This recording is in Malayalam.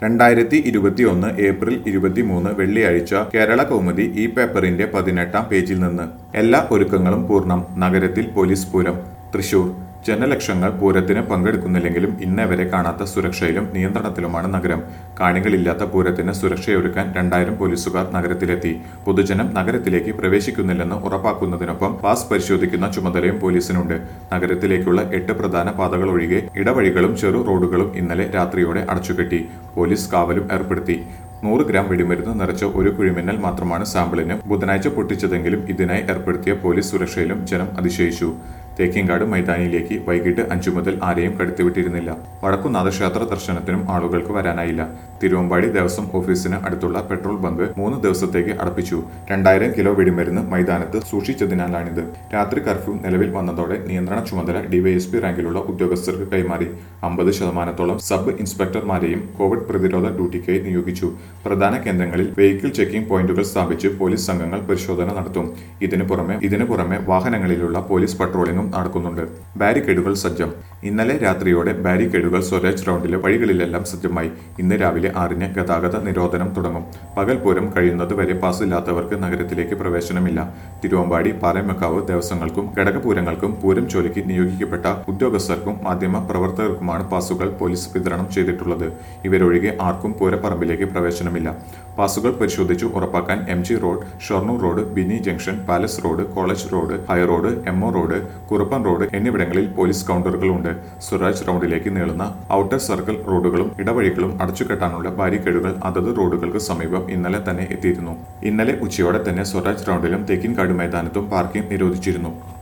2021 ഏപ്രിൽ 23 വെള്ളിയാഴ്ച കേരള കൗമുദി ഈ പേപ്പറിന്റെ 18-ാം പേജിൽ നിന്ന് എല്ലാ ഒരുക്കങ്ങളും പൂർണ്ണം. നഗരത്തിൽ പോലീസ് പൂരം. തൃശൂർ ജനലക്ഷങ്ങൾ പൂരത്തിന് പങ്കെടുക്കുന്നില്ലെങ്കിലും ഇന്നേവരെ കാണാത്ത സുരക്ഷയിലും നിയന്ത്രണത്തിലുമാണ് നഗരം. കാണികളില്ലാത്ത പൂരത്തിന് സുരക്ഷയൊരുക്കാൻ 2000 പോലീസുകാർ നഗരത്തിലെത്തി. പൊതുജനം നഗരത്തിലേക്ക് പ്രവേശിക്കുന്നില്ലെന്ന് ഉറപ്പാക്കുന്നതിനൊപ്പം പാസ് പരിശോധിക്കുന്ന ചുമതലയും പോലീസിനുണ്ട്. നഗരത്തിലേക്കുള്ള 8 പ്രധാന പാതകൾ ഒഴികെ ഇടവഴികളും ചെറു റോഡുകളും ഇന്നലെ രാത്രിയോടെ അടച്ചുകെട്ടി. പോലീസ് കാവലും ഏർപ്പെടുത്തി. 100 ഗ്രാം വെടിമരുന്ന് നിറച്ച ഒരു കുഴിമിന്നൽ മാത്രമാണ് സാമ്പിളിന് ബുധനാഴ്ച പൊട്ടിച്ചതെങ്കിലും ഇതിനായി ഏർപ്പെടുത്തിയ പോലീസ് സുരക്ഷയിലും ജനം അതിശയിച്ചു. തേക്കിൻകാട് മൈതാനിയിലേക്ക് വൈകിട്ട് 5 മുതൽ ആരെയും കടത്തിവിട്ടിരുന്നില്ല. വടക്കുന്നാഥ ക്ഷേത്ര ദർശനത്തിനും ആളുകൾക്ക് വരാനായില്ല. തിരുവമ്പാടി ദേവസ്വം ഓഫീസിന് അടുത്തുള്ള പെട്രോൾ ബങ്ക് 3 ദിവസത്തേക്ക് അടപ്പിച്ചു. 2000 കിലോ വെടിമരുന്ന് മൈതാനത്ത് സൂക്ഷിച്ചതിനാലാണിത്. രാത്രി കർഫ്യൂ നിലവിൽ വന്നതോടെ നിയന്ത്രണ ചുമതല ഡിവൈഎസ്പി റാങ്കിലുള്ള ഉദ്യോഗസ്ഥർക്ക് കൈമാറി. 50% സബ് ഇൻസ്പെക്ടർമാരെയും കോവിഡ് പ്രതിരോധ ഡ്യൂട്ടിക്കായി നിയോഗിച്ചു. പ്രധാന കേന്ദ്രങ്ങളിൽ വെഹിക്കിൾ ചെക്കിംഗ് പോയിന്റുകൾ സ്ഥാപിച്ച് പോലീസ് സംഘങ്ങൾ പരിശോധന നടത്തും. ഇതിനു പുറമെ വാഹനങ്ങളിലുള്ള പോലീസ് പട്രോളിംഗും നടക്കുന്നുണ്ട്. ബാരിക്കേഡുകൾ സജ്ജം. ഇന്നലെ രാത്രിയോടെ ബാരിക്കേഡുകൾ സ്വരാജ് റൗണ്ടിലെ വഴികളിലെല്ലാം സജ്ജമായി. ഇന്ന് രാവിലെ 6-ന് ഗതാഗത നിരോധനം തുടങ്ങും. പകൽ പൂരം കഴിയുന്നതുവരെ പാസില്ലാത്തവർക്ക് നഗരത്തിലേക്ക് പ്രവേശനമില്ല. തിരുവമ്പാടി, പാറമേക്കാവ് ദേവസ്വങ്ങൾക്കും ഘടകപൂരങ്ങൾക്കും പൂരം ജോലിക്ക് നിയോഗിക്കപ്പെട്ട ഉദ്യോഗസ്ഥർക്കും മാധ്യമ പ്രവർത്തകർക്കുമാണ് പാസുകൾ പോലീസ് വിതരണം ചെയ്തിട്ടുള്ളത്. ഇവരൊഴികെ ആർക്കും പൂരപ്പറമ്പിലേക്ക് പ്രവേശനമില്ല. പാസുകൾ പരിശോധിച്ചു ഉറപ്പാക്കാൻ MG road, Shoranur road, Bini junction, palace road, college road, high road, MO road, Kuruppan road എന്നിവിടങ്ങളിൽ പോലീസ് കൗണ്ടറുകളുണ്ട്. സ്വരാജ് റൗണ്ടിലേക്ക് നീളുന്ന ഔട്ടർ സർക്കിൾ റോഡുകളും ഇടവഴികളും അടച്ചുകെട്ടാനുള്ള ബാരിക്കേഡുകൾ അതത് റോഡുകൾക്ക് സമീപം ഇന്നലെ തന്നെ എത്തിയിരുന്നു. ഇന്നലെ ഉച്ചയോടെ തന്നെ സ്വരാജ് റൗണ്ടിലും തേക്കിൻകാട് മൈതാനത്തും പാർക്കിംഗ് നിരോധിച്ചിരുന്നു.